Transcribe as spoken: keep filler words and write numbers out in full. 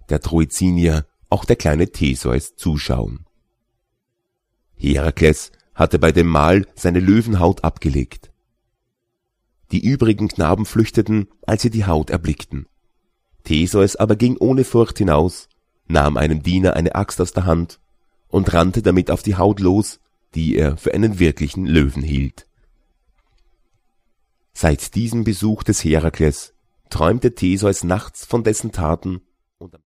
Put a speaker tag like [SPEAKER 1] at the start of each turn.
[SPEAKER 1] der Troezinier, auch der kleine Theseus zuschauen. Herakles hatte bei dem Mahl seine Löwenhaut abgelegt. Die übrigen Knaben flüchteten, als sie die Haut erblickten. Theseus aber ging ohne Furcht hinaus, nahm einem Diener eine Axt aus der Hand und rannte damit auf die Haut los, die er für einen wirklichen Löwen hielt. Seit diesem Besuch des Herakles träumte Theseus nachts von dessen Taten und